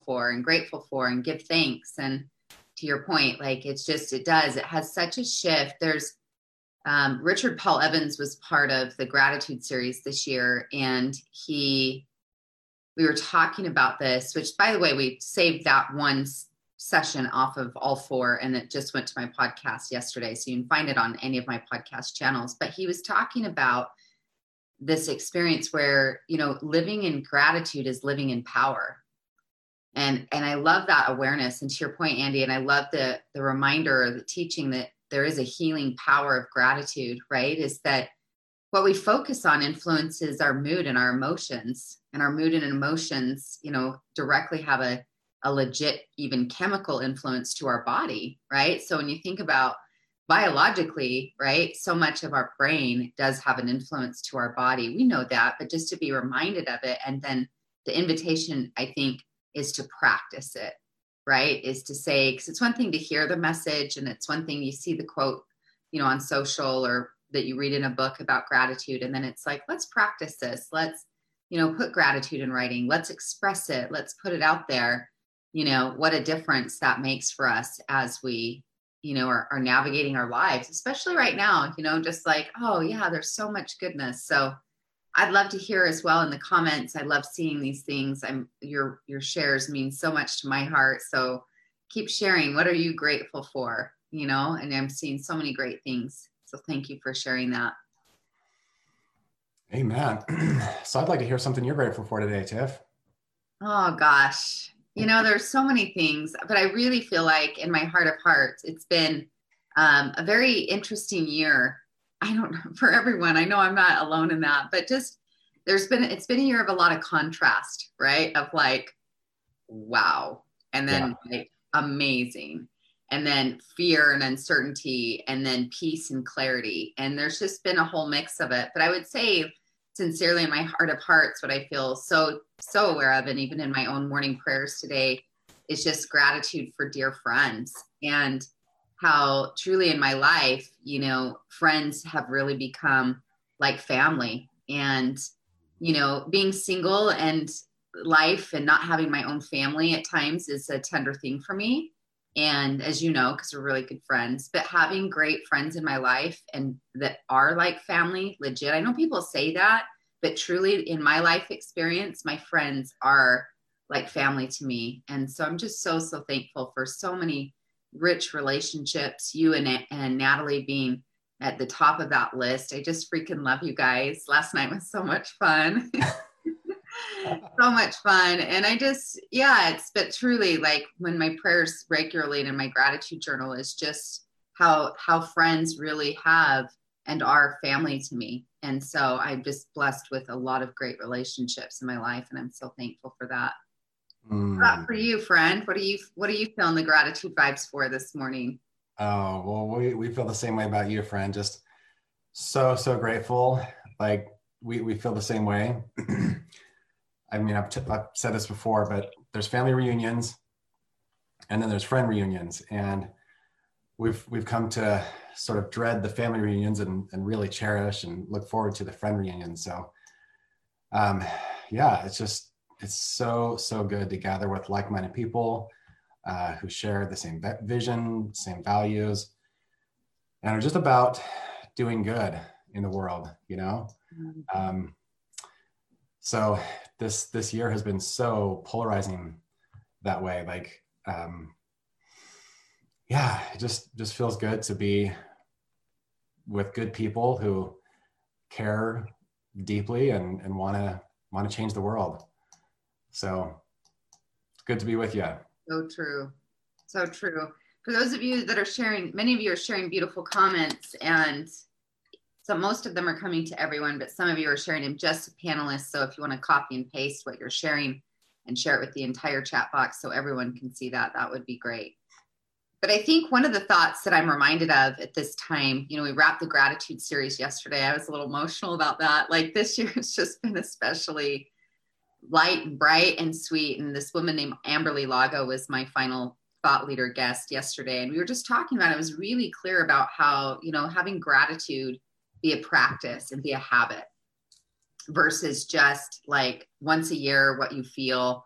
for and grateful for and give thanks. And to your point, like it has such a shift. There's Richard Paul Evans was part of the gratitude series this year, and we were talking about this, which by the way, we saved that one session off of all four, and it just went to my podcast yesterday. So you can find it on any of my podcast channels. But he was talking about this experience where, living in gratitude is living in power. And I love that awareness. And to your point, Andy, and I love the reminder or the teaching that there is a healing power of gratitude, right? Is that what we focus on influences our mood and our emotions, and our mood and emotions, directly have a legit, even chemical influence to our body, right? So when you think about biologically, right, so much of our brain does have an influence to our body. We know that, but just to be reminded of it. And then the invitation, I think, is to practice it, right? Is to say, because it's one thing to hear the message, and it's one thing you see the quote, on social or that you read in a book about gratitude. And then it's like, let's practice this. Let's, put gratitude in writing. Let's express it. Let's put it out there. What a difference that makes for us as we, are navigating our lives, especially right now, just like, oh yeah, there's so much goodness. So I'd love to hear as well in the comments. I love seeing these things. Your shares mean so much to my heart. So keep sharing. What are you grateful for? And I'm seeing so many great things. So thank you for sharing that. Amen. So I'd like to hear something you're grateful for today, Tiff. Oh gosh. There's so many things, but I really feel like in my heart of hearts, it's been a very interesting year. I don't know, for everyone. I know I'm not alone in that, but just it's been a year of a lot of contrast, right? Of like, wow. And then like amazing. And then fear and uncertainty, and then peace and clarity. And there's just been a whole mix of it. But I would say sincerely in my heart of hearts, what I feel so aware of, and even in my own morning prayers today, is just gratitude for dear friends, and how truly in my life, friends have really become like family. And, being single and life and not having my own family at times is a tender thing for me. And as you know, because we're really good friends, but having great friends in my life and that are like family, legit. I know people say that, but truly in my life experience, my friends are like family to me. And so I'm just so thankful for so many rich relationships, you and Natalie being at the top of that list. I just freaking love you guys. Last night was so much fun. So much fun. And I just, but truly like when my prayers regularly and in my gratitude journal is just how friends really have and are family to me. And so I'm just blessed with a lot of great relationships in my life. And I'm so thankful for that. How about for you, friend? What are you feeling the gratitude vibes for this morning? Oh, well, we feel the same way about you, friend. Just so grateful. Like we feel the same way. I mean, I've said this before, but there's family reunions and then there's friend reunions. And we've come to sort of dread the family reunions and really cherish and look forward to the friend reunions. So it's so good to gather with like-minded people who share the same vision, same values, and are just about doing good in the world, So this year has been so polarizing that way. Like, it just feels good to be with good people who care deeply and want to change the world. So it's good to be with you. So true. So true. For those of you that are sharing, many of you are sharing beautiful comments, and so most of them are coming to everyone, but some of you are sharing them just to panelists. So if you want to copy and paste what you're sharing and share it with the entire chat box so everyone can see that, that would be great. But I think one of the thoughts that I'm reminded of at this time, we wrapped the gratitude series yesterday. I was a little emotional about that. Like this year has just been especially light and bright and sweet. And this woman named Amberly Lago was my final thought leader guest yesterday. And we were just talking about, it was really clear about how, having gratitude be a practice and be a habit versus just like once a year, what you feel,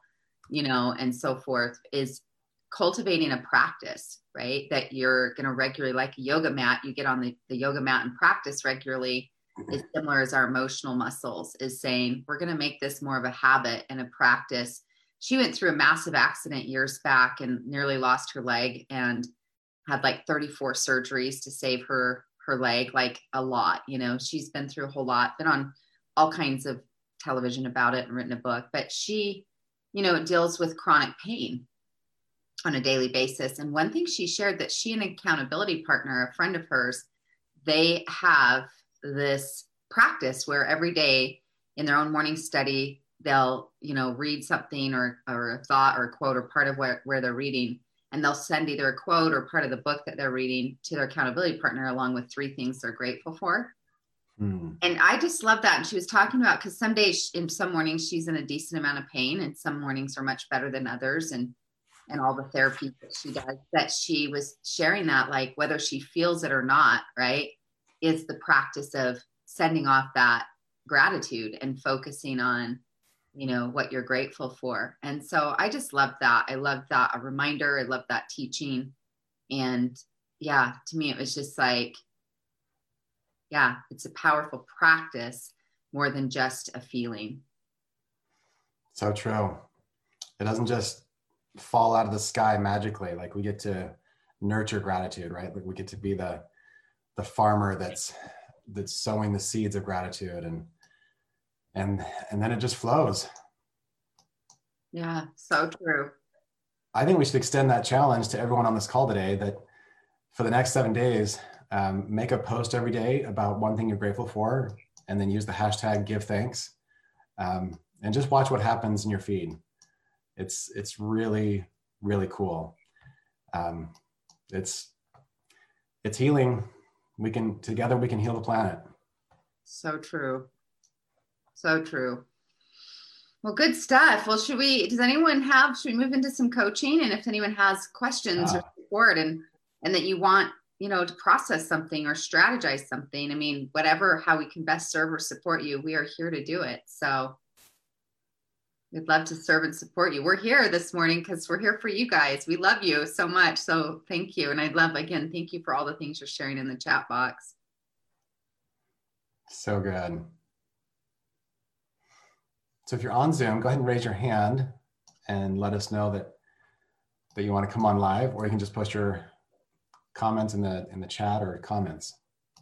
and so forth, is cultivating a practice, right? That you're going to regularly, like a yoga mat, you get on the yoga mat and practice regularly, is similar as our emotional muscles, is saying, we're going to make this more of a habit and a practice. She went through a massive accident years back and nearly lost her leg and had like 34 surgeries to save her leg, like a lot. She's been through a whole lot, been on all kinds of television about it and written a book, but she, deals with chronic pain on a daily basis. And one thing she shared, that she and an accountability partner, a friend of hers, they have this practice where every day in their own morning study, they'll, read something or a thought or a quote or part of where they're reading. And they'll send either a quote or part of the book that they're reading to their accountability partner, along with 3 things they're grateful for. And I just love that. And she was talking about, because some days, in some mornings, she's in a decent amount of pain, and some mornings are much better than others. And all the therapy that she does, that she was sharing that, like, whether she feels it or not, right, is the practice of sending off that gratitude and focusing on, what you're grateful for. And so I just love that. I love that, a reminder. I love that teaching. And yeah, to me, it was just like, yeah, it's a powerful practice more than just a feeling. So true. It doesn't just fall out of the sky magically. Like, we get to nurture gratitude, right? Like, we get to be the farmer that's sowing the seeds of gratitude, and then it just flows. Yeah, so true. I think we should extend that challenge to everyone on this call today, that for the next 7 days, make a post every day about one thing you're grateful for, and then use the hashtag give thanks, and just watch what happens in your feed. It's really, really cool. It's healing. Together we can heal the planet. So true. So true. Well, good stuff. Well, should we move into some coaching? And if anyone has questions or support and that you want, to process something or strategize something, I mean, how we can best serve or support you, we are here to do it. So we'd love to serve and support you. We're here this morning because we're here for you guys. We love you so much. So thank you. And thank you for all the things you're sharing in the chat box. So good. So if you're on Zoom, go ahead and raise your hand and let us know that you want to come on live, or you can just post your comments in the chat or comments.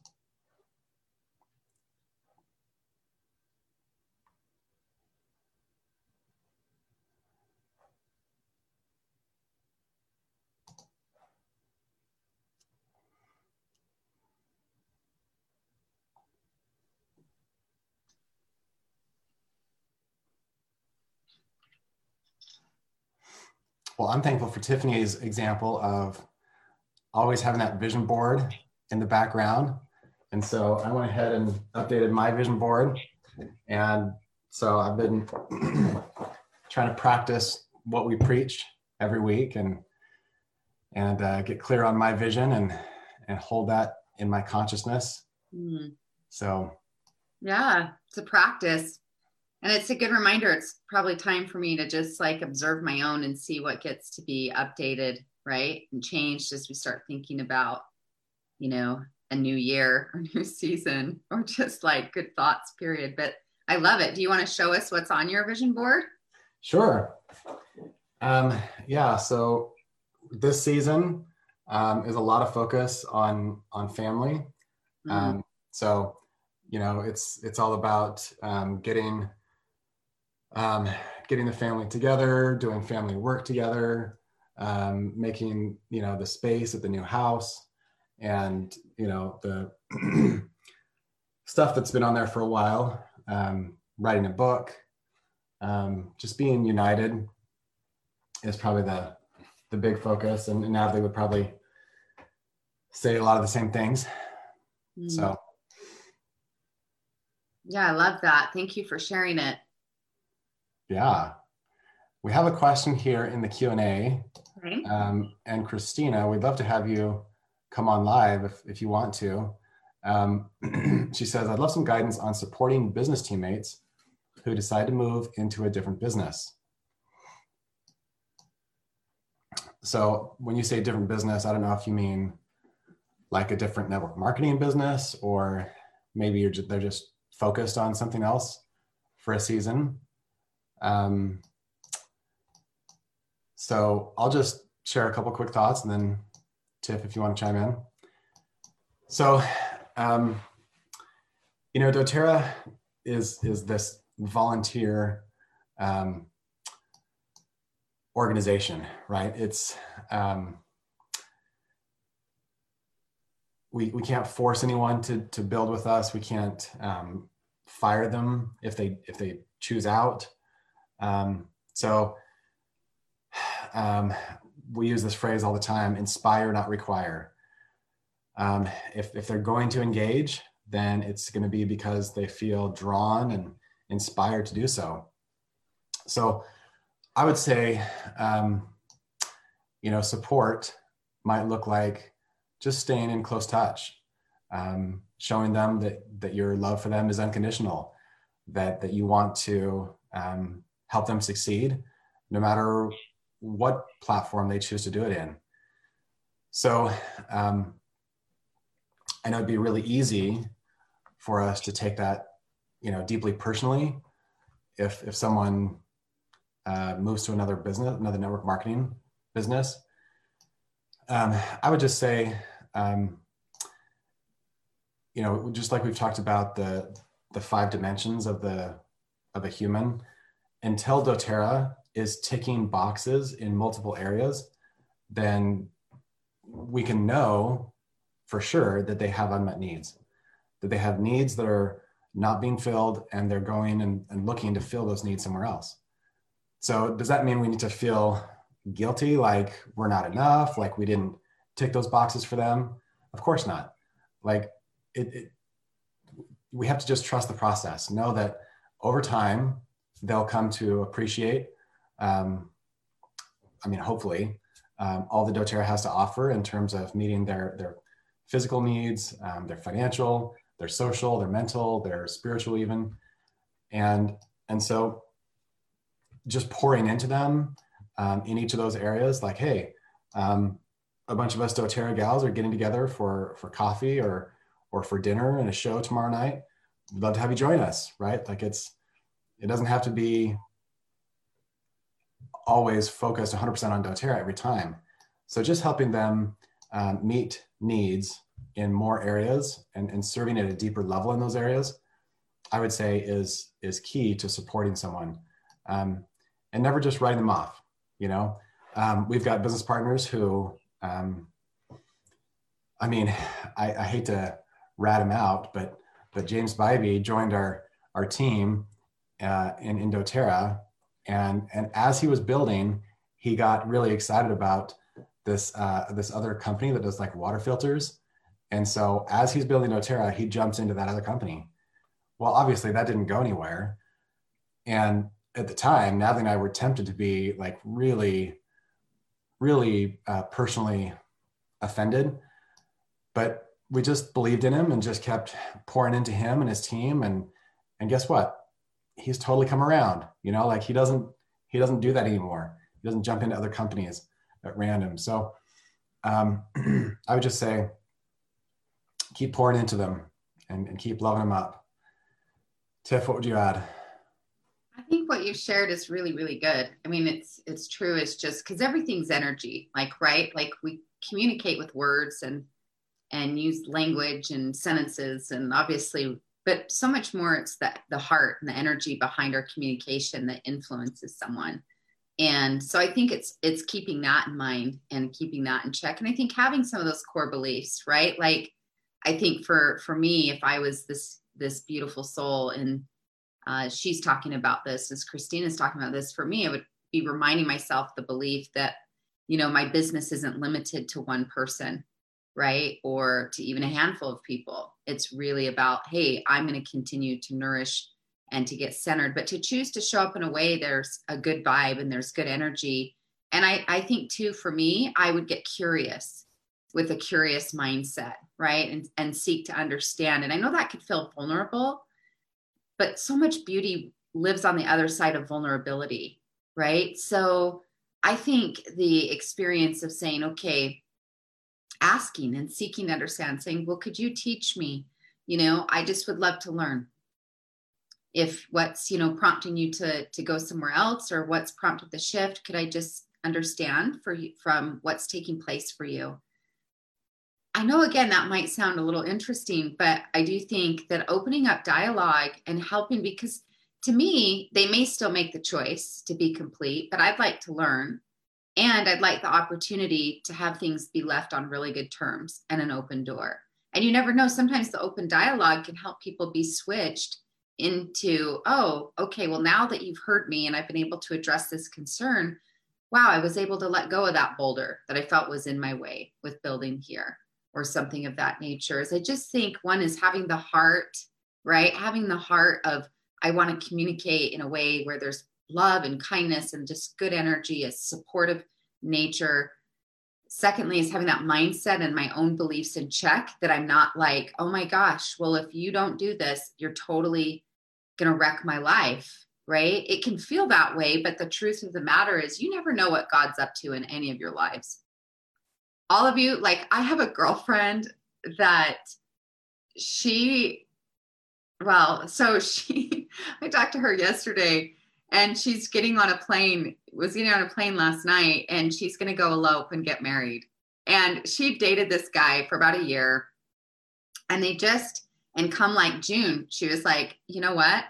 Well, I'm thankful for Tiffany's example of always having that vision board in the background. And so I went ahead and updated my vision board. And so I've been trying to practice what we preach every week and get clear on my vision and hold that in my consciousness. So. Yeah, it's a practice. And it's a good reminder. It's probably time for me to just observe my own and see what gets to be updated, right? And changed as we start thinking about, a new year or new season, or just good thoughts, period. But I love it. Do you want to show us what's on your vision board? Sure. Yeah. So this season is a lot of focus on family. So, it's all about getting the family together, doing family work together, making, the space at the new house, and, the stuff that's been on there for a while, writing a book, just being united is probably the big focus. And Natalie would probably say a lot of the same things. So. Yeah, I love that. Thank you for sharing it. Yeah. We have a question here in the Q&A. Okay. And Christina, we'd love to have you come on live if you want to. She says, I'd love some guidance on supporting business teammates who decide to move into a different business. So when you say different business, I don't know if you mean like a different network marketing business, or maybe they're just focused on something else for a season. So I'll just share a couple quick thoughts, and then Tiff, if you want to chime in. So, doTERRA is this volunteer organization, right? It's we can't force anyone to build with us. We can't fire them if they choose out. We use this phrase all the time: inspire, not require. If they're going to engage, then it's going to be because they feel drawn and inspired to do so. So I would say, support might look like just staying in close touch, showing them that your love for them is unconditional, that you want to help them succeed, no matter what platform they choose to do it in. So I know it'd be really easy for us to take that, deeply personally. If someone moves to another business, another network marketing business, I would just say, just like we've talked about the 5 dimensions of a human, until doTERRA is ticking boxes in multiple areas, then we can know for sure that they have unmet needs, that they have needs that are not being filled, and they're going and looking to fill those needs somewhere else. So does that mean we need to feel guilty, like we're not enough, like we didn't tick those boxes for them? Of course not. Like we have to just trust the process, know that over time they'll come to appreciate, hopefully, all the doTERRA has to offer in terms of meeting their physical needs, their financial, their social, their mental, their spiritual even. And so just pouring into them in each of those areas, like, hey, a bunch of us doTERRA gals are getting together for coffee or for dinner and a show tomorrow night. We'd love to have you join us, right? Like it doesn't have to be always focused 100% on doTERRA every time. So just helping them meet needs in more areas and serving at a deeper level in those areas, I would say is key to supporting someone, and never just writing them off. We've got business partners who, I hate to rat him out, but James Bybee joined our team in doTERRA, and as he was building, he got really excited about this other company that does like water filters. And so as he's building doTERRA, he jumps into that other company. Well, obviously that didn't go anywhere. And at the time, Natalie and I were tempted to be like really, really personally offended, but we just believed in him and just kept pouring into him and his team. And guess what? He's totally come around, like he doesn't do that anymore. He doesn't jump into other companies at random. So I would just say, keep pouring into them and keep loving them up. Tiff, what would you add? I think what you shared is really, really good. I mean, it's true. It's just because everything's energy, right? Like we communicate with words and use language and sentences, and obviously, but so much more, it's the heart and the energy behind our communication that influences someone. And so I think it's keeping that in mind and keeping that in check. And I think having some of those core beliefs, right? Like, I think for me, if I was this beautiful soul, and she's talking about this, as Christina's talking about this, for me, I would be reminding myself the belief that, my business isn't limited to one person, right? Or to even a handful of people. It's really about, hey, I'm going to continue to nourish and to get centered, but to choose to show up in a way there's a good vibe and there's good energy. And I think too, for me, I would get curious with a curious mindset, right? And seek to understand. And I know that could feel vulnerable, but so much beauty lives on the other side of vulnerability, right? So I think the experience of saying, okay, asking and seeking to understand, saying, well, could you teach me? I just would love to learn. If what's, prompting you to go somewhere else, or what's prompted the shift, could I just understand for you from what's taking place for you? I know, again, that might sound a little interesting, but I do think that opening up dialogue and helping, because to me, they may still make the choice to be complete, but I'd like to learn. And I'd like the opportunity to have things be left on really good terms and an open door. And you never know, sometimes the open dialogue can help people be switched into, oh, okay, well, now that you've heard me and I've been able to address this concern, wow, I was able to let go of that boulder that I felt was in my way with building here, or something of that nature. Is I just think one is having the heart, right? Having the heart of, I want to communicate in a way where there's love and kindness and just good energy, a supportive nature. Secondly, is having that mindset and my own beliefs in check, that I'm not like, oh my gosh, well, if you don't do this, you're totally going to wreck my life, right? It can feel that way, but the truth of the matter is you never know what God's up to in any of your lives. All of you, like, I have a girlfriend that I talked to her yesterday, and she's was getting on a plane last night, and she's going to go elope and get married. And she dated this guy for about a year, and come like June, she was like, you know what?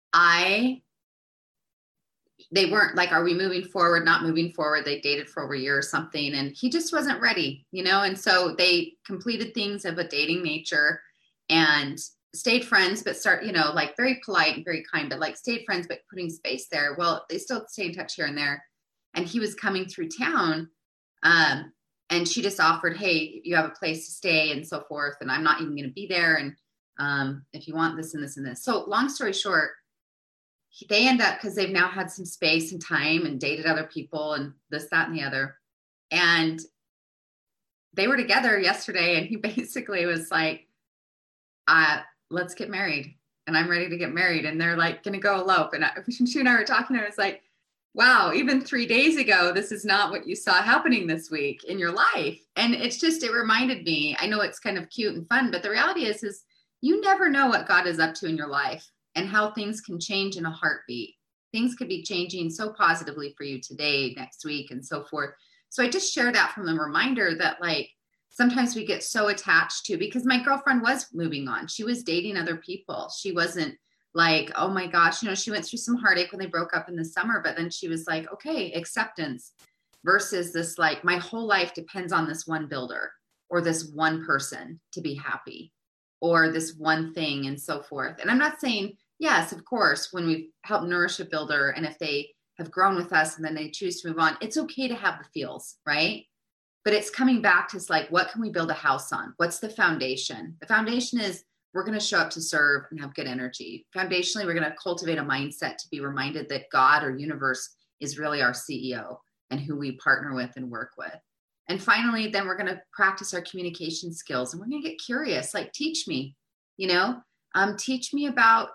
They weren't like, are we moving forward, not moving forward? They dated for over a year or something, and he just wasn't ready, and so they completed things of a dating nature and stayed friends, but like very polite and very kind, but like stayed friends, but putting space there. Well, they still stay in touch here and there. And he was coming through town, and she just offered, hey, you have a place to stay and so forth, and I'm not even going to be there, and if you want this and this and this. So long story short, they end up, because they've now had some space and time and dated other people and this, that, and the other. And they were together yesterday, and he basically was like, let's get married. And I'm ready to get married. And they're like, going to go elope. And she and I were talking, and I was like, wow, even 3 days ago, this is not what you saw happening this week in your life. And it reminded me, I know it's kind of cute and fun, but the reality is you never know what God is up to in your life and how things can change in a heartbeat. Things could be changing so positively for you today, next week, and so forth. So I just share that from a reminder that, like, sometimes we get so attached to, because my girlfriend was moving on. She was dating other people. She wasn't like, oh my gosh, she went through some heartache when they broke up in the summer, but then she was like, okay, acceptance, versus this, like, my whole life depends on this one builder or this one person to be happy, or this one thing, and so forth. And I'm not saying, yes, of course, when we've helped nourish a builder, and if they have grown with us and then they choose to move on, it's okay to have the feels, right? But it's coming back to, like, what can we build a house on? What's the foundation? The foundation is we're going to show up to serve and have good energy. Foundationally, we're going to cultivate a mindset to be reminded that God or universe is really our CEO and who we partner with and work with. And finally, then we're going to practice our communication skills, and we're going to get curious, like, teach me, teach me about,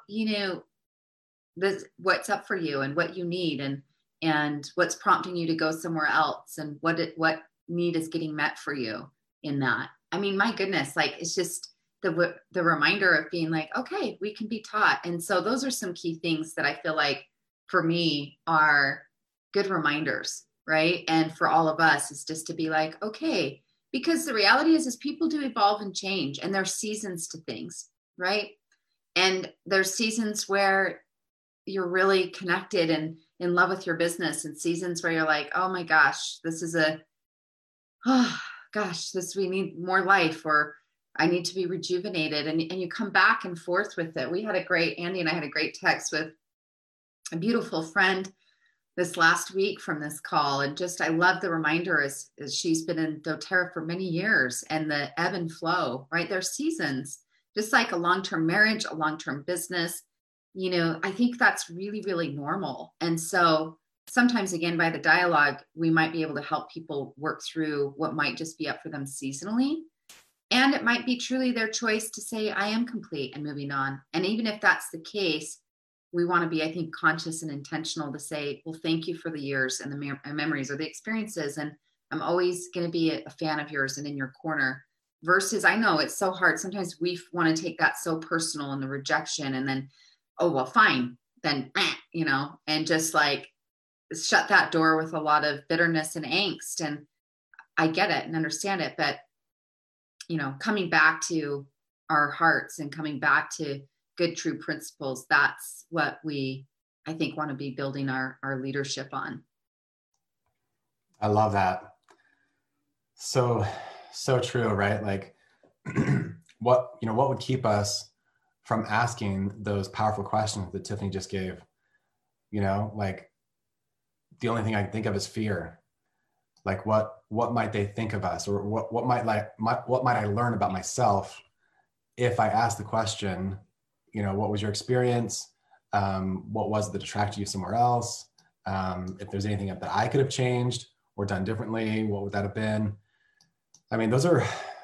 what's up for you and what you need, and what's prompting you to go somewhere else, and what need is getting met for you in that. I mean, my goodness, like, it's just the reminder of being like, okay, we can be taught. And so those are some key things that I feel like for me are good reminders, right? And for all of us is just to be like, okay, because the reality is people do evolve and change, and there's seasons to things, right? And there's seasons where you're really connected and in love with your business, and seasons where you're like, oh my gosh, we need more life, or I need to be rejuvenated. And you come back and forth with it. Andy and I had a great text with a beautiful friend this last week from this call. And just, I love the reminder as she's been in doTERRA for many years, and the ebb and flow, right? There's seasons, just like a long-term marriage, a long-term business. I think that's really, really normal. And so sometimes, again, by the dialogue, we might be able to help people work through what might just be up for them seasonally. And it might be truly their choice to say, I am complete and moving on. And even if that's the case, we want to be, I think, conscious and intentional to say, well, thank you for the years and the memories or the experiences. And I'm always going to be a fan of yours and in your corner. Versus, I know it's so hard. Sometimes we want to take that so personal and the rejection and then, oh, well, fine, then, and just like shut that door with a lot of bitterness and angst. And I get it and understand it. But, coming back to our hearts and coming back to good, true principles, that's what we, I think, want to be building our leadership on. I love that. So true, right? Like what would keep us from asking those powerful questions that Tiffany just gave? Like the only thing I can think of is fear. Like what might they think of us, or what might I learn about myself if I ask the question, what was your experience? What was it that attracted you somewhere else? If there's anything that I could have changed or done differently, what would that have been? I mean, those are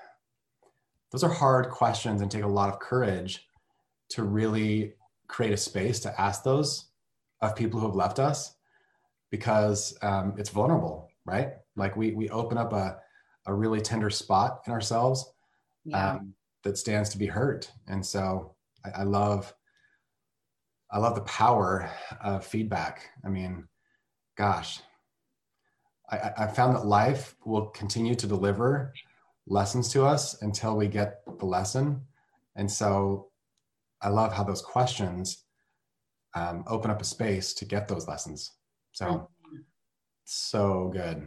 hard questions and take a lot of courage to really create a space to ask those of people who have left us, because it's vulnerable, right? Like we open up a really tender spot in ourselves that stands to be hurt. And so I love the power of feedback. I mean, gosh, I found that life will continue to deliver lessons to us until we get the lesson. And so I love how those questions open up a space to get those lessons. So good.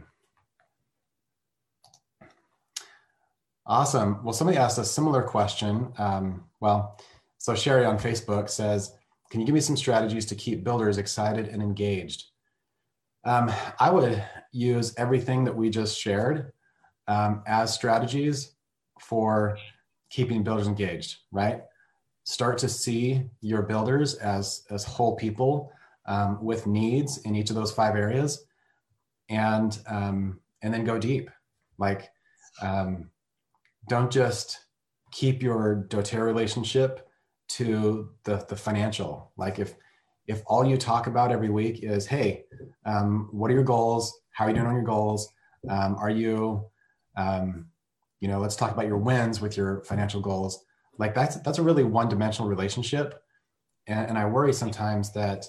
Awesome. Well, somebody asked a similar question. So Sherry on Facebook says, can you give me some strategies to keep builders excited and engaged? I would use everything that we just shared as strategies for keeping builders engaged, right? Start to see your builders as whole people with needs in each of those 5 areas, and then go deep. Like, don't just keep your doTERRA relationship to the financial. Like if all you talk about every week is, hey, what are your goals? How are you doing on your goals? Are you, let's talk about your wins with your financial goals. Like that's a really one-dimensional relationship. And I worry sometimes that,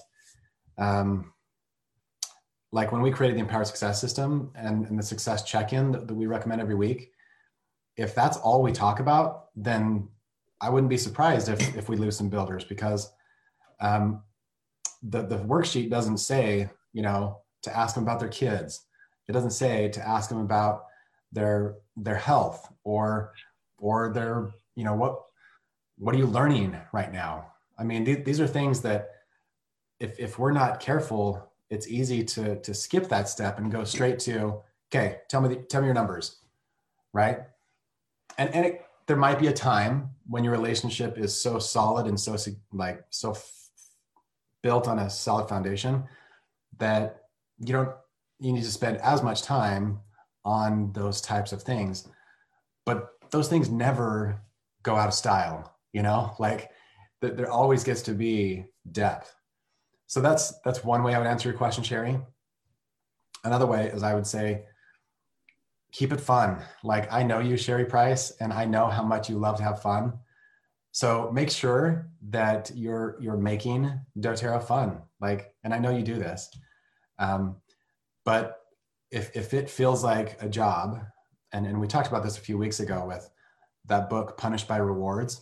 like when we created the Empowered Success System and the success check-in that we recommend every week, if that's all we talk about, then I wouldn't be surprised if we lose some builders, because the worksheet doesn't say, to ask them about their kids. It doesn't say to ask them about their health or their, what are you learning right now? I mean, these are things that if we're not careful, it's easy to skip that step and go straight to, okay, tell me your numbers, right? And there might be a time when your relationship is so solid and so built on a solid foundation that you need to spend as much time on those types of things. But those things never go out of style, like there always gets to be depth. So that's one way I would answer your question, Sherry. Another way is I would say, keep it fun. Like, I know you, Sherry Price, and I know how much you love to have fun. So make sure that you're making doTERRA fun. Like, and I know you do this, but if it feels like a job, and we talked about this a few weeks ago with that book, Punished by Rewards.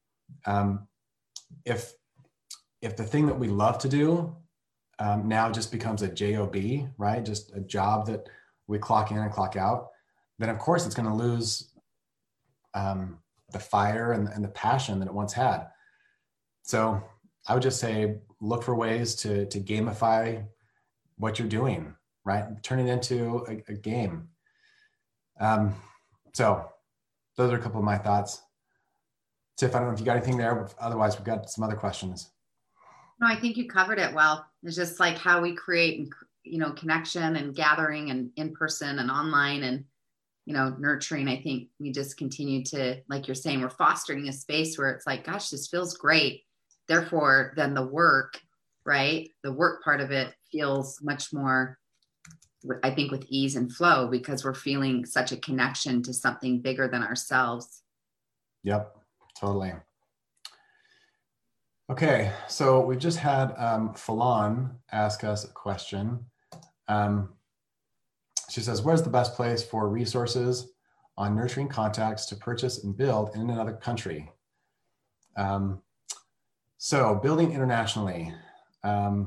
If the thing that we love to do now just becomes a job, right? Just a job that we clock in and clock out, then of course it's going to lose the fire and the passion that it once had. So I would just say, look for ways to gamify what you're doing, right? Turn it into a game. So those are a couple of my thoughts. Tiff, I don't know if you got anything there, but otherwise we've got some other questions. No, I think you covered it well. It's just like how we create, connection and gathering and in person and online and, nurturing. I think we just continue to, like you're saying, we're fostering a space where it's like, gosh, this feels great. Therefore, then the work right? The work part of it feels much more, I think, with ease and flow, because we're feeling such a connection to something bigger than ourselves. Yep, totally. Okay, so we've just had Falon ask us a question. She says, where's the best place for resources on nurturing contacts to purchase and build in another country? So building internationally, that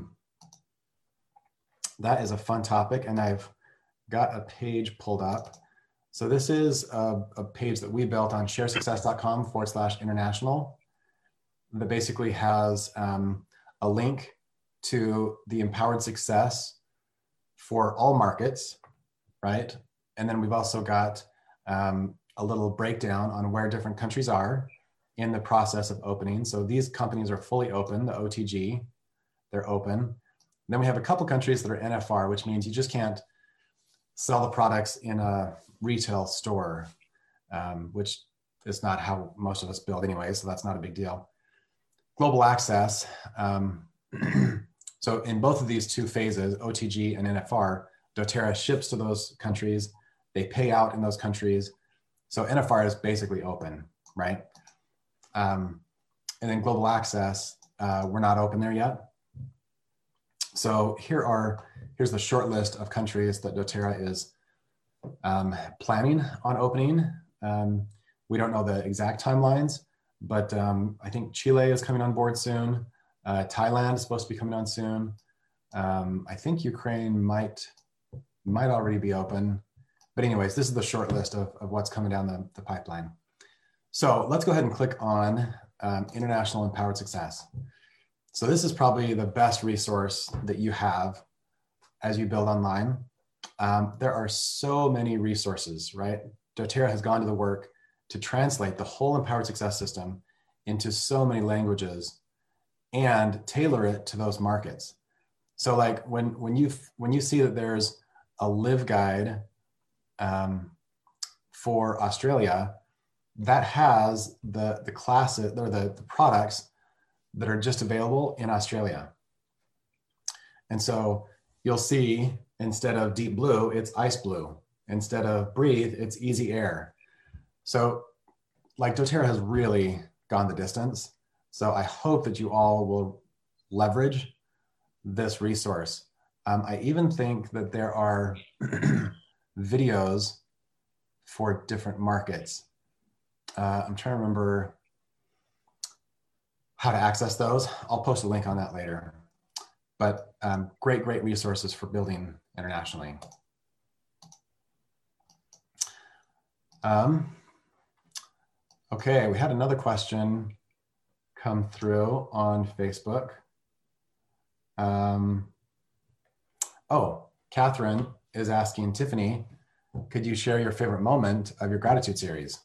is a fun topic, and I've got a page pulled up. So this is a page that we built on sharesuccess.com/international that basically has a link to the Empowered Success for all markets, right? And then we've also got a little breakdown on where different countries are in the process of opening. So these companies are fully open, the OTG, they're open. Then we have a couple countries that are NFR, which means you just can't sell the products in a retail store, which is not how most of us build anyway, so that's not a big deal. Global access. So in both of these two phases, OTG and NFR, doTERRA ships to those countries, they pay out in those countries. So NFR is basically open, right? And then global access, we're not open there yet. So here's the short list of countries that doTERRA is planning on opening. We don't know the exact timelines, but I think Chile is coming on board soon. Thailand is supposed to be coming on soon. I think Ukraine might already be open. But anyways, this is the short list of what's coming down the pipeline. So let's go ahead and click on International Empowered Success. So this is probably the best resource that you have as you build online. There are so many resources, right? doTERRA has gone to the work to translate the whole Empowered Success system into so many languages and tailor it to those markets. So like when you see that there's a live guide for Australia, that has the classes or the products that are just available in Australia. And so you'll see, instead of Deep Blue, it's Ice Blue. Instead of Breathe, it's Easy Air. So like doTERRA has really gone the distance. So I hope that you all will leverage this resource. I even think that there are videos for different markets. I'm trying to remember how to access those. I'll post a link on that later. But great resources for building internationally. Okay, we had another question come through on Facebook. Oh, Catherine is asking, Tiffany, could you share your favorite moment of your gratitude series?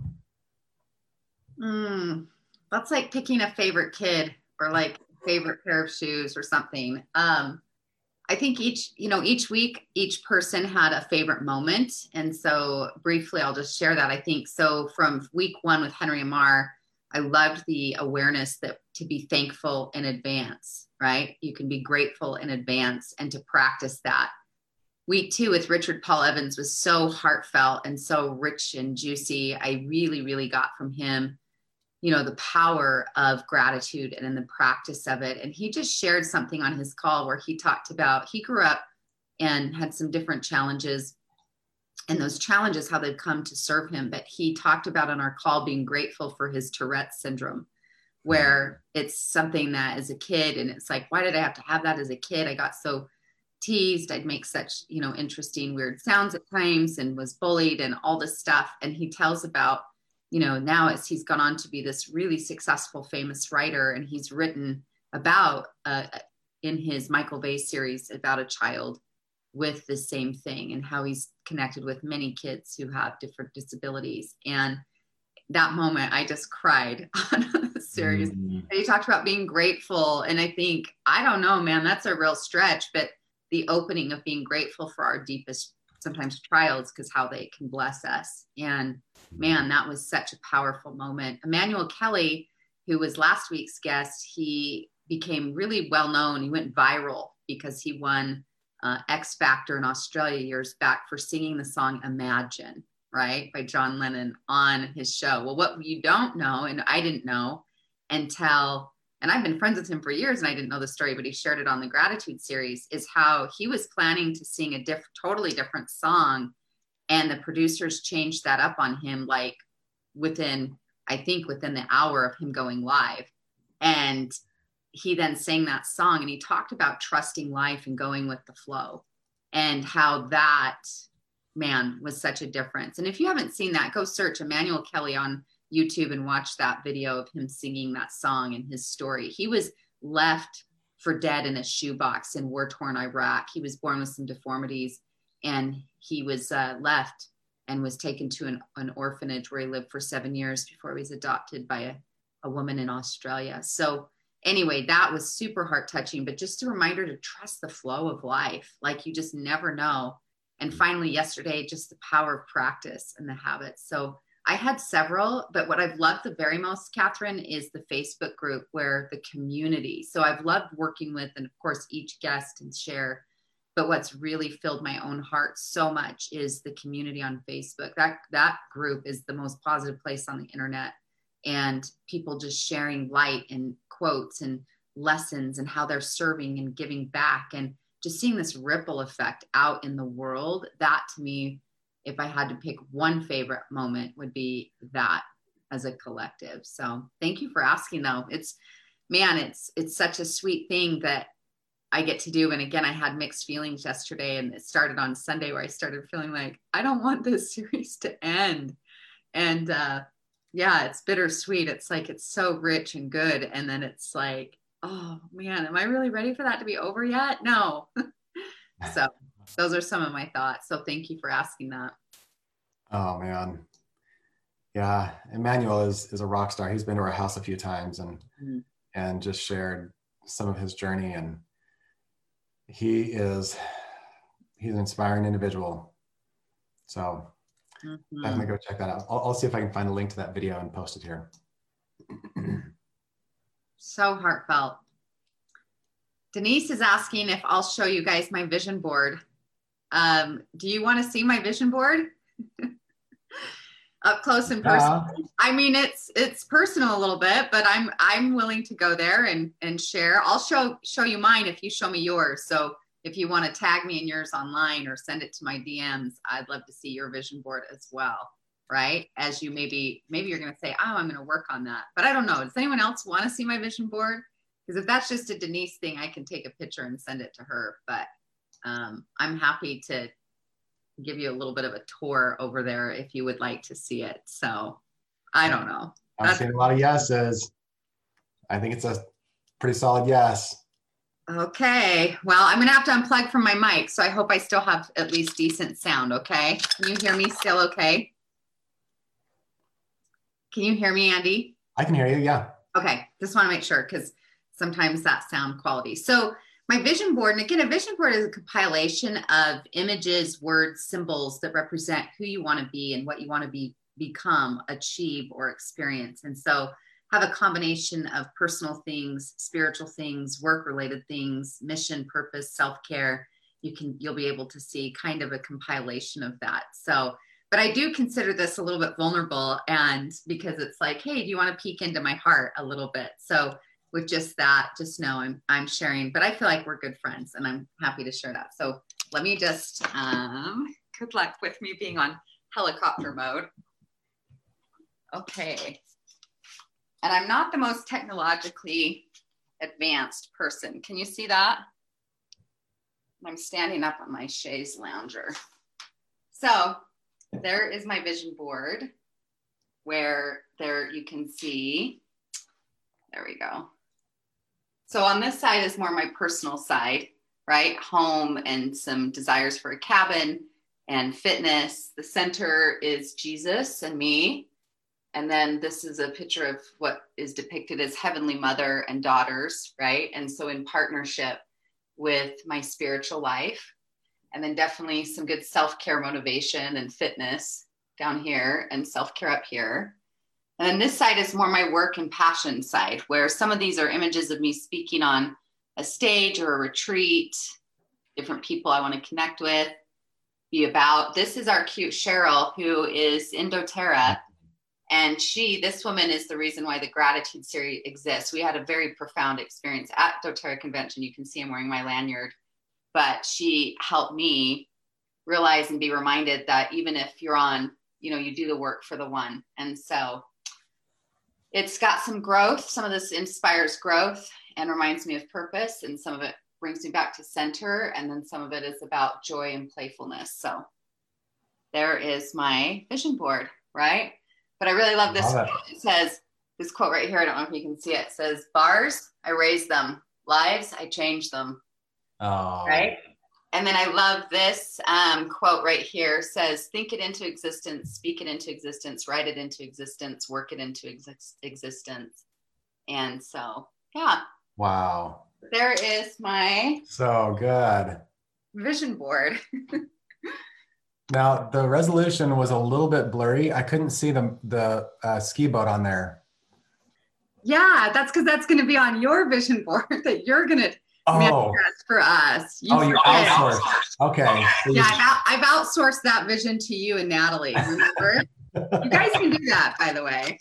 That's like picking a favorite kid or like favorite pair of shoes or something. I think each week, each person had a favorite moment. And so briefly, I'll just share that. I think so from week 1 with Henry Amar, I loved the awareness that to be thankful in advance, right? You can be grateful in advance and to practice that. Week 2 with Richard Paul Evans was so heartfelt and so rich and juicy. I really got from him, the power of gratitude and in the practice of it. And he just shared something on his call where he talked about, he grew up and had some different challenges, and those challenges, how they've come to serve him. But he talked about on our call being grateful for his Tourette's syndrome, where it's something that as a kid, and it's like, why did I have to have that as a kid? I got so teased. I'd make such, interesting, weird sounds at times and was bullied and all this stuff. And he tells about, now as he's gone on to be this really successful, famous writer, and he's written about, in his Michael Bay series, about a child with the same thing and how he's connected with many kids who have different disabilities. And that moment, I just cried on the series. Mm-hmm. And he talked about being grateful. And I think, I don't know, man, that's a real stretch, but the opening of being grateful for our deepest, sometimes trials, because how they can bless us. And man, that was such a powerful moment. Emmanuel Kelly, who was last week's guest, he became really well known. He went viral because he won X Factor in Australia years back for singing the song Imagine, right, by John Lennon on his show. Well, what you don't know, and I didn't know until, and I've been friends with him for years and I didn't know the story, but he shared it on the Gratitude series, is how he was planning to sing a totally different song. And the producers changed that up on him, like within the hour of him going live. And he then sang that song, and he talked about trusting life and going with the flow, and how that, man, was such a difference. And if you haven't seen that, go search Emmanuel Kelly on YouTube and watch that video of him singing that song and his story. He was left for dead in a shoebox in war-torn Iraq. He was born with some deformities, and he was left and was taken to an orphanage where he lived for 7 years before he was adopted by a woman in Australia. So anyway, that was super heart touching, but just a reminder to trust the flow of life. Like, you just never know. And finally, yesterday, just the power of practice and the habits. So I had several, but what I've loved the very most, Catherine, is the Facebook group, where the community. So I've loved working with, and of course, each guest and share. But what's really filled my own heart so much is the community on Facebook. That group is the most positive place on the internet, and people just sharing light and quotes and lessons and how they're serving and giving back, and just seeing this ripple effect out in the world. That, to me, if I had to pick one favorite moment, would be that as a collective. So thank you for asking, though. It's such a sweet thing that I get to do. And again, I had mixed feelings yesterday, and it started on Sunday, where I started feeling like, I don't want this series to end. And yeah, it's bittersweet. It's like, it's so rich and good. And then it's like, oh man, am I really ready for that to be over yet? No. So those are some of my thoughts. So thank you for asking that. Oh man. Yeah. Emmanuel is a rock star. He's been to our house a few times and just shared some of his journey. And he's an inspiring individual. So definitely go check that out. I'll see if I can find a link to that video and post it here. So heartfelt. Denise is asking if I'll show you guys my vision board. Do you want to see my vision board? Up close and personal. Yeah. I mean, it's personal a little bit, but I'm willing to go there and share. I'll show you mine if you show me yours. So if you want to tag me in yours online or send it to my DMs, I'd love to see your vision board as well. Right? As you maybe you're going to say, oh, I'm going to work on that. But I don't know. Does anyone else want to see my vision board? Because if that's just a Denise thing, I can take a picture and send it to her. But I'm happy to give you a little bit of a tour over there if you would like to see it. So I don't know. I'm seeing a lot of yeses. I think it's a pretty solid yes. Okay. Well, I'm going to have to unplug from my mic. So I hope I still have at least decent sound. Okay. Can you hear me still okay? Can you hear me, Andy? I can hear you. Yeah. Okay. Just want to make sure, because sometimes that sound quality. So my vision board, and again, a vision board is a compilation of images, words, symbols that represent who you want to be and what you want to become, achieve, or experience. And so have a combination of personal things, spiritual things, work-related things, mission, purpose, self-care. You'll be able to see kind of a compilation of that. So, but I do consider this a little bit vulnerable, and because it's like, hey, do you want to peek into my heart a little bit? So with just that, just know I'm sharing, but I feel like we're good friends, and I'm happy to share that. So let me just, good luck with me being on helicopter mode. Okay. And I'm not the most technologically advanced person. Can you see that? I'm standing up on my chaise lounger. So there is my vision board, where there you can see, there we go. So on this side is more my personal side, right? Home and some desires for a cabin and fitness. The center is Jesus and me. And then this is a picture of what is depicted as Heavenly Mother and daughters, right? And so in partnership with my spiritual life. And then definitely some good self-care motivation and fitness down here, and self-care up here. And then this side is more my work and passion side, where some of these are images of me speaking on a stage or a retreat, different people I want to connect with, be about. This is our cute Cheryl, who is in doTERRA. And this woman is the reason why the gratitude series exists. We had a very profound experience at doTERRA convention. You can see I'm wearing my lanyard, but she helped me realize and be reminded that even if you're on, you do the work for the one. And so it's got some growth. Some of this inspires growth and reminds me of purpose. And some of it brings me back to center. And then some of it is about joy and playfulness. So there is my vision board, right? But I really love this. It says, this quote right here, I don't know if you can see it. It says, bars, I raise them. Lives, I change them. Oh. Right? And then I love this quote right here. It says, think it into existence, speak it into existence, write it into existence, work it into existence. And so, yeah. Wow. There is my so good vision board. Now, the resolution was a little bit blurry. I couldn't see the ski boat on there. Yeah, that's because that's going to be on your vision board that you're going to manifest for us. You outsourced. Okay. So yeah, I've outsourced that vision to you and Natalie. Remember? You guys can do that, by the way.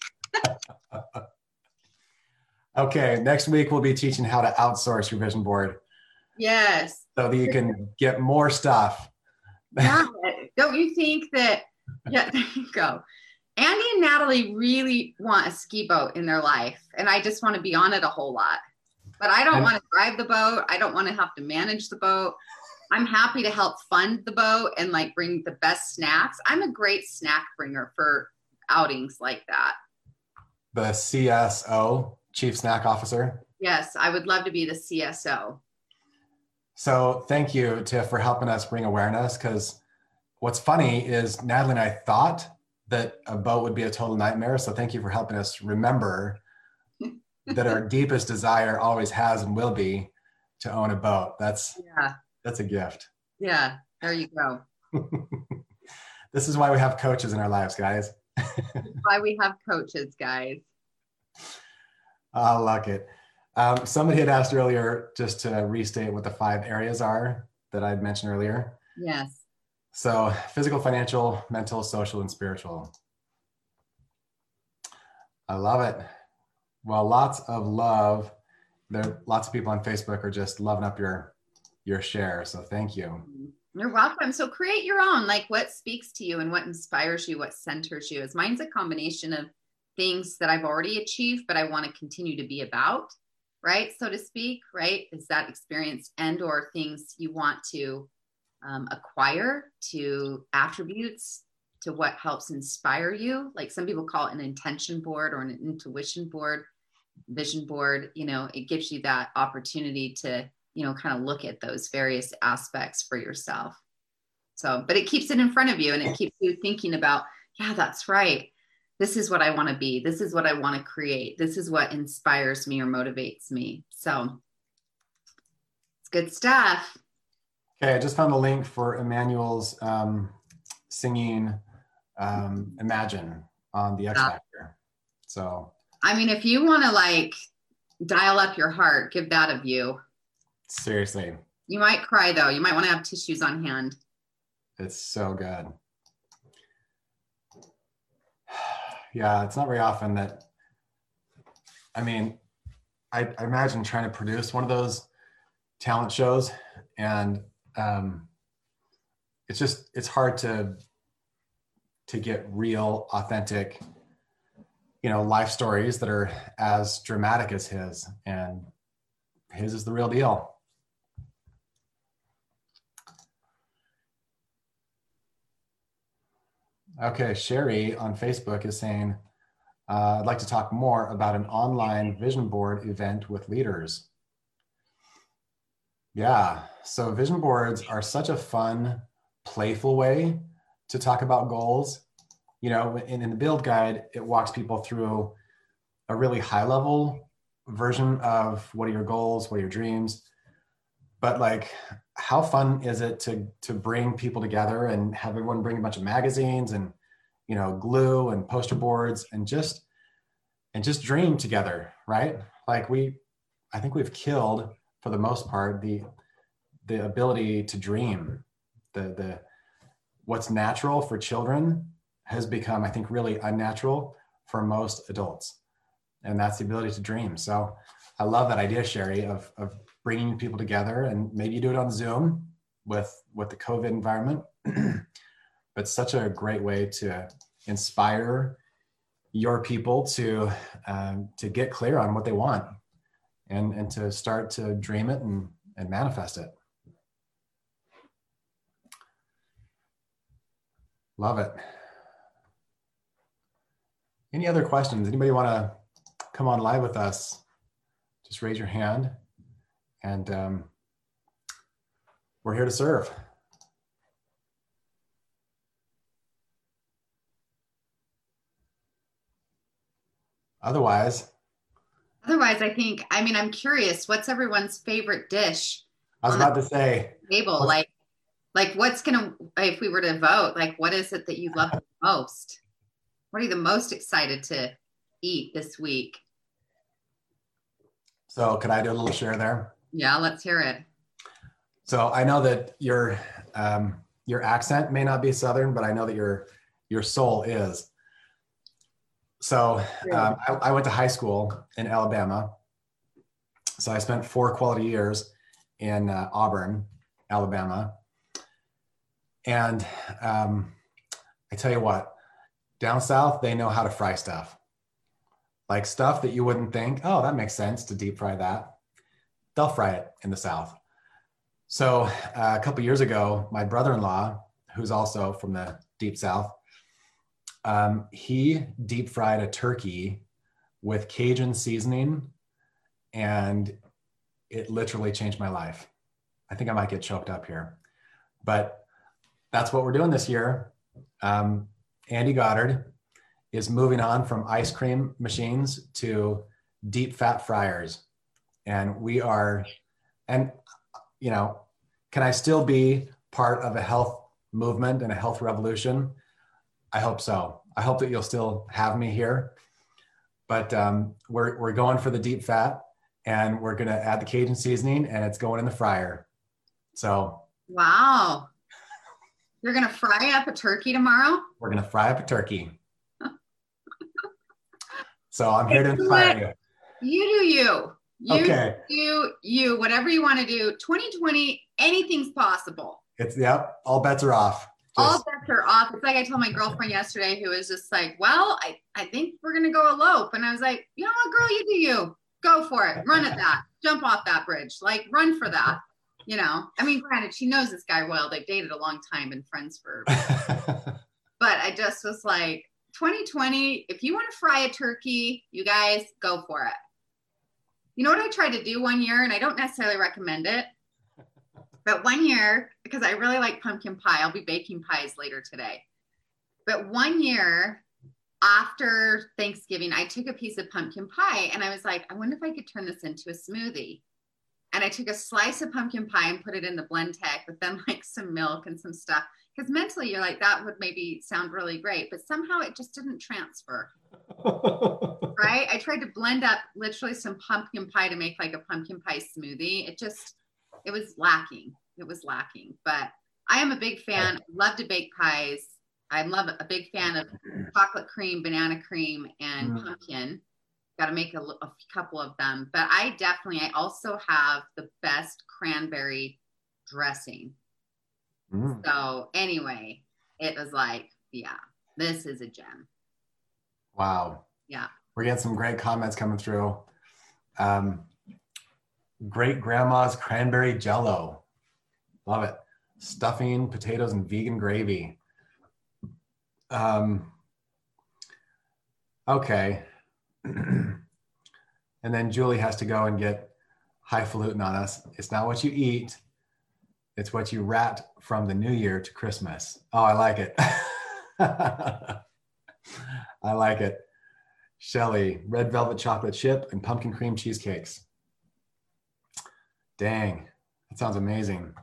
Okay, next week we'll be teaching how to outsource your vision board. Yes. So that you can get more stuff. Yeah. Don't you think that, yeah, there you go. Andy and Natalie really want a ski boat in their life. And I just want to be on it a whole lot. But I don't want to drive the boat. I don't want to have to manage the boat. I'm happy to help fund the boat and like bring the best snacks. I'm a great snack bringer for outings like that. The CSO, Chief Snack Officer. Yes, I would love to be the CSO. So thank you, Tiff, for helping us bring awareness, because what's funny is Natalie and I thought that a boat would be a total nightmare. So thank you for helping us remember that our deepest desire always has and will be to own a boat. That's a gift. Yeah, there you go. This is why we have coaches in our lives, guys. Why we have coaches, guys. I like it. Somebody had asked earlier, just to restate what the 5 areas are that I'd mentioned earlier. Yes. So physical, financial, mental, social, and spiritual. I love it. Well, lots of love. Lots of people on Facebook are just loving up your share. So thank you. You're welcome. So create your own, like what speaks to you and what inspires you, what centers you. As mine's a combination of things that I've already achieved, but I want to continue to be about, right? So to speak, right? Is that experience and or things you want to acquire, to attributes, to what helps inspire you. Like some people call it an intention board or an intuition board, vision board. It gives you that opportunity to, kind of look at those various aspects for yourself. So, but it keeps it in front of you and it keeps you thinking about, yeah, that's right. This is what I want to be. This is what I want to create. This is what inspires me or motivates me. So it's good stuff. Okay, I just found the link for Emmanuel's singing Imagine on the X Factor. So, I mean, if you want to like dial up your heart, give that a view. Seriously. You might cry though. You might want to have tissues on hand. It's so good. Yeah, it's not very often that, I mean, I imagine trying to produce one of those talent shows, and it's hard to get real, authentic, life stories that are as dramatic as his, and his is the real deal. Okay, Sherry on Facebook is saying, I'd like to talk more about an online vision board event with leaders. Yeah, so vision boards are such a fun, playful way to talk about goals. In the build guide, it walks people through a really high level version of what are your goals, what are your dreams. But like, how fun is it to bring people together and have everyone bring a bunch of magazines and, glue and poster boards and just and just dream together, right? Like I think we've killed, for the most part, the ability to dream. The what's natural for children has become, I think, really unnatural for most adults, and that's the ability to dream. So I love that idea, Sherry, of bringing people together, and maybe you do it on Zoom with the COVID environment, but such a great way to inspire your people to get clear on what they want, and to start to dream it and manifest it. Love it. Any other questions? Anybody want to come on live with us? Just raise your hand, and we're here to serve. Otherwise, I think, I mean, I'm curious, what's everyone's favorite dish I was on about to say, the table? Like what's gonna, if we were to vote, like what is it that you love the most? What are you the most excited to eat this week? so could I do a little share there? Yeah, let's hear it. So I know that your accent may not be Southern, but I know that your soul is. So I went to high school in Alabama. So I spent 4 quality years in Auburn, Alabama. And I tell you what, down south, they know how to fry stuff. Like stuff that you wouldn't think, oh, that makes sense to deep fry that. They'll fry it in the South. So a couple years ago, my brother-in-law, who's also from the deep South, he deep fried a turkey with Cajun seasoning, and it literally changed my life. I think I might get choked up here, but that's what we're doing this year. Andy Goddard is moving on from ice cream machines to deep fat fryers. And we are, and you know, can I still be part of a health movement and a health revolution? I hope so. I hope that you'll still have me here. But we're going for the deep fat, and we're gonna add the Cajun seasoning, and it's going in the fryer. So. Wow. You're gonna fry up a turkey tomorrow? We're gonna fry up a turkey. So I'm here to inspire you. You do you. Okay. You, whatever you want to do. 2020, anything's possible. It's, yep, all bets are off. All bets are off. It's like I told my girlfriend yesterday, who was just like, well, I think we're going to go elope. And I was like, you know what, girl, you do you. Go for it. Run at that. Jump off that bridge. Like, run for that. You know, I mean, granted, she knows this guy well. They've dated a long time, been friends for. But I just was like, 2020, if you want to fry a turkey, you guys go for it. You know what I tried to do one year, and I don't necessarily recommend it, but one year, because I really like pumpkin pie, I'll be baking pies later today. But one year after Thanksgiving, I took a piece of pumpkin pie and I was like, I wonder if I could turn this into a smoothie. And I took a slice of pumpkin pie and put it in the Blendtec with then like some milk and some stuff. Because mentally you're like, that would maybe sound really great, but somehow it just didn't transfer. Right? I tried to blend up literally some pumpkin pie to make like a pumpkin pie smoothie. It was lacking. It was lacking. But I am a big fan. Love to bake pies. I'm a big fan of chocolate cream, banana cream, and pumpkin. Got to make a couple of them. But I also have the best cranberry dressing. So anyway, it was like, yeah, this is a gem. Wow. Yeah. We're getting some great comments coming through. Great grandma's cranberry jello. Love it. Stuffing, potatoes, and vegan gravy. Okay. And then Julie has to go and get highfalutin on us. It's not what you eat. It's what you rat from the new year to Christmas. Oh, I like it. I like it. Shelly, red velvet chocolate chip and pumpkin cream cheesecakes. Dang, that sounds amazing.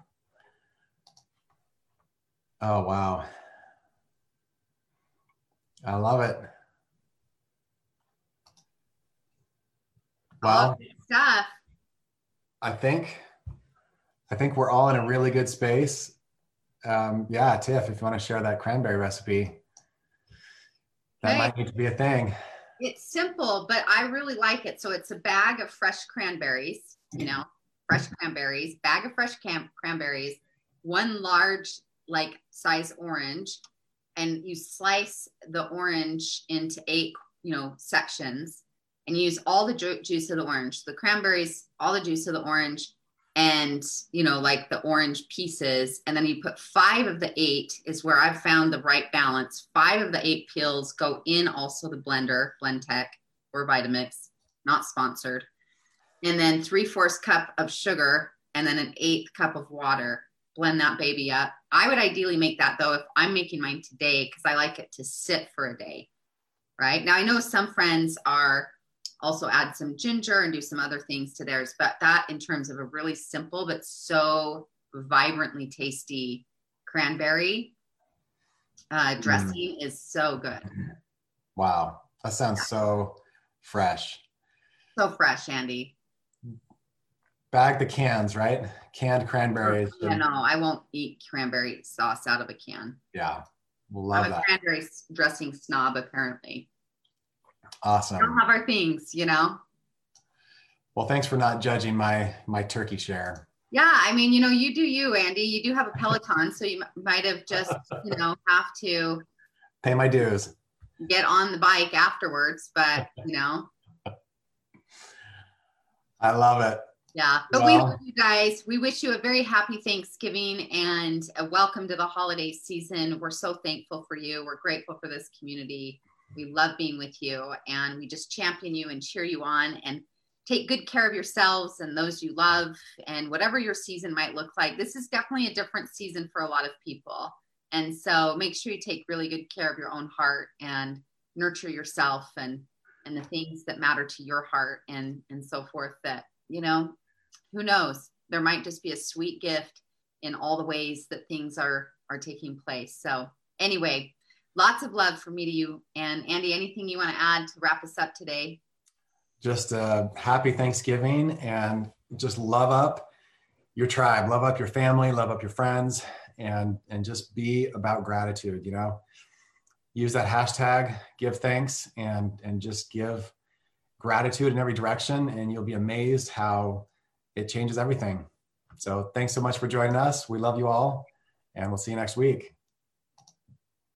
Oh, wow. I love it. All Well, good stuff. I think we're all in a really good space. Yeah, Tiff, if you want to share that cranberry recipe, that Okay. might need to be a thing. It's simple, but I really like it. So it's a bag of fresh cranberries, fresh cranberries, bag of fresh cranberries, one large, like size orange, and you slice the orange into 8, sections, and you use all the juice of the orange, the cranberries, all the juice of the orange, and like the orange pieces, and then you put 5 of the 8 is where I've found the right balance. 5 of the 8 peels go in also the blender, Blendtec or Vitamix, not sponsored, and then 3/4 cup of sugar, and then an 1/8 cup of water. Blend that baby up. I would ideally make that though if I'm making mine today, because I like it to sit for a day. Right now, I know some friends are also add some ginger and do some other things to theirs, but that in terms of a really simple but so vibrantly tasty cranberry dressing is so good. Wow, that sounds so fresh. So fresh, Andy. Bag the cans, right? Canned cranberries. Yeah, no, I won't eat cranberry sauce out of a can. Yeah, we'll I'm love a that. cranberry dressing snob, apparently. Awesome. We don't have our things. Well, thanks for not judging my turkey share. Yeah, I mean, you do you, Andy. You do have a Peloton, so you might have just, have to Pay my dues. get on the bike afterwards, but I love it. yeah. But we love you guys. We wish you a very happy Thanksgiving and a welcome to the holiday season. We're so thankful for you. We're grateful for this community. We love being with you, and we just champion you and cheer you on, and take good care of yourselves and those you love, and whatever your season might look like. This is definitely a different season for a lot of people. And so make sure you take really good care of your own heart and nurture yourself and the things that matter to your heart, and so forth, that, who knows, there might just be a sweet gift in all the ways that things are taking place. So anyway, lots of love from me to you. And Andy, anything you want to add to wrap us up today? Just a happy Thanksgiving, and just love up your tribe, love up your family, love up your friends, and just be about gratitude. Use that hashtag, give thanks, and just give gratitude in every direction, and you'll be amazed how it changes everything. So thanks so much for joining us. We love you all, and we'll see you next week.